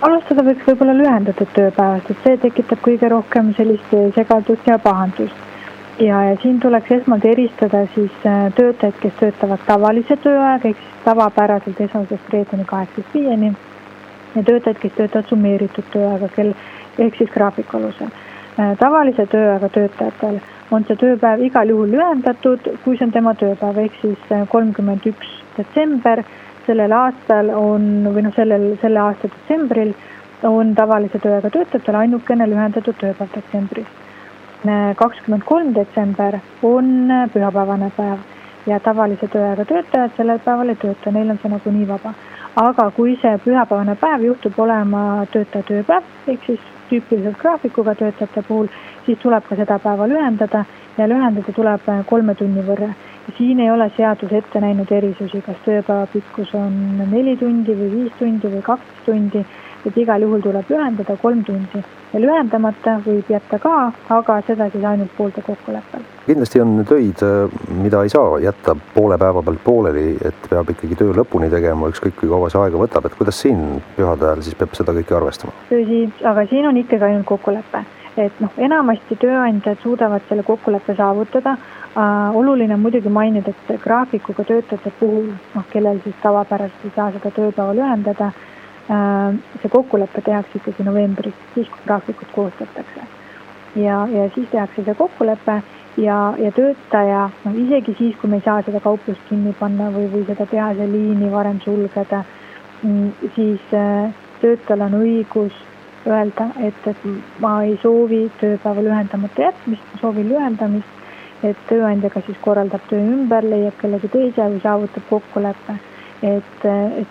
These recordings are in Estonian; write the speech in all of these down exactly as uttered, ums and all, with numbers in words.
Alustada võiks võib-olla lühendatud tööpäevast, et see tekitab kõige rohkem sellist segadust ja pahandust. Ja, ja siin tuleks esmalt eristada siis töötajaid, kes töötavad tavalise tööaega, ehk siis tavapäraselt esmasest reedeni kaheksast viieni ja töötajaid, kes töötavad summeeritud tööaega, kel ehk siis graafiku alusel. Tavalise tööaega töötajatel on see tööpäev igal juhul lühendatud, kui see on tema tööpäev, ehk siis kolmkümmend üks detsember sellel aastal on, või noh, sellel, selle aasta detsembril on tavalise tööaega töötajatel ainukene lühendatud tööpäev detsembris. kakskümmend kolm detsember on pühapäevane päev ja tavalise tööaega töötajad sellel päeval ei tööta, neil on see nagu nii vaba. Aga kui see pühapäevane päev juhtub olema töötaja tööpäev, ehk siis tüüpiliselt graafikuga töötajate puhul, siis tuleb ka seda päeva lühendada ja lühendada tuleb kolme tunni võrra. Ja siin ei ole seadus ette näinud erisusi, kas tööpäeva pikkus on neli tundi või viis tundi või kaksteist tundi, et igal juhul tuleb lühendada kolm tundi. Ja lühendamata võib jätta ka, aga seda siis ainult poolte kokkuleppel. Kindlasti on töid, mida ei saa jätta poole päeva pealt pooleli, et peab ikkagi töö lõpuni tegema, ükskõik kui kaua see aega võtab, et kuidas siin pühade ajal siis peab seda kõike arvestama? Tõsi, aga siin on ikkagi ainult kokkuleppe. Et noh, enamasti tööandjad suudavad selle kokkuleppe saavutada. Uh, oluline on muidugi mainida, et graafikuga töötajate puhul, noh, kellel siis tavapäraselt ei saa seda tööpäeva lühendada, uh, see kokkulepe tehakse ikkagi novembris, siis kui graafikut koostatakse. Ja, ja siis tehakse see kokkulepe ja, ja töötaja, no isegi siis, kui me ei saa seda kauplust kinni panna või, või seda tehase liini varem sulgeda, siis uh, töötajal on õigus öelda, et, et ma ei soovi tööpäeva lühendamata jätmist, ma soovin lühendamist, et tööandjaga siis korraldab töö ümber, leiab kellegi teise või saavutab kokkuleppe. Et,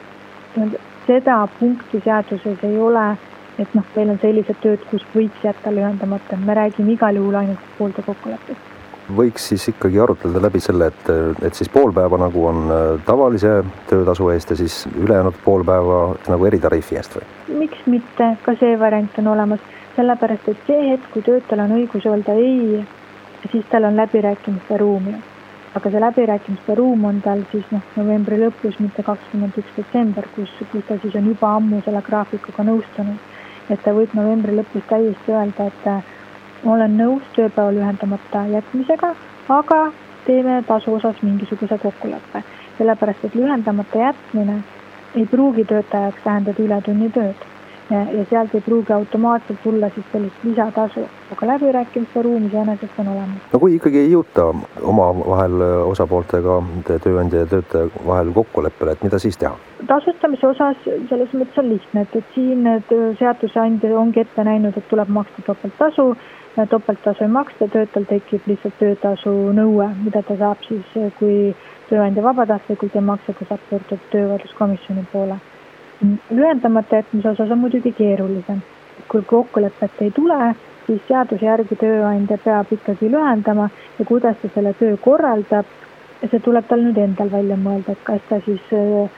et seda punkti seaduses ei ole, et noh, meil on sellised tööd, kus võiks jätta lühendamata. Me räägime igal juhul ainult poolte kokkuleppest. Võiks siis ikkagi arutleda läbi selle, et, et siis pool päeva nagu on tavalise töötasu eest ja siis ülejäänud pool päeva nagu eritariifi eest või? Miks mitte, ka see variant on olemas, sellepärast, et see hetk, kui töötajal on õigus öelda ei, siis tal on läbirääkimiste ruumi. Aga see läbirääkimiste ruum on tal siis noh, novembri lõpus, mitte kakskümmend üks detsember, kus, kus ta siis on juba ammu selle graafikuga nõustunud. Et ta võib novembri lõpus täiesti öelda, et olen nõus tööpäeva lühendamata jätmisega, aga teeme tasu osas mingisuguse kokkuleppe. Sellepärast, et lühendamata jätmine ei pruugi töötajaks tähendada ületunni tööd. Ja sealt ei pruugi automaatselt tulla siis sellist lisatasu, aga läbirääkimiste ruumis enesest on olemas. No kui ikkagi ei jõuta oma vahel osapooltega tööandja ja töötaja vahel kokkuleppele, et mida siis teha? Tasustamise osas selles mõttes on lihtne, et, et siin seadusandja ongi ette näinud, et tuleb maksta topelttasu, topelttasu ei maksta, töötajal tekib lihtsalt töötasu nõue, mida ta saab siis, kui tööandja vabatahtlikult ei maksa, ta saab pöörduda töövaidluskomisjoni poole. Lühendamata jätmise osas on muidugi keerulisem. Kui kokkulepet ei tule, siis seaduse järgi tööandja peab ikkagi lühendama ja kuidas ta selle töö korraldab, see tuleb tal nüüd endal välja mõelda, et kas ta siis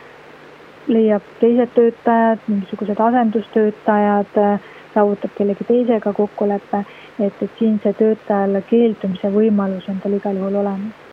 leiab teised töötajad, mingisugused asendustöötajad, saavutab kellegi teisega kokkuleppe, et, et siin see töötajale keeldumise võimalus on tal igal juhul olemas.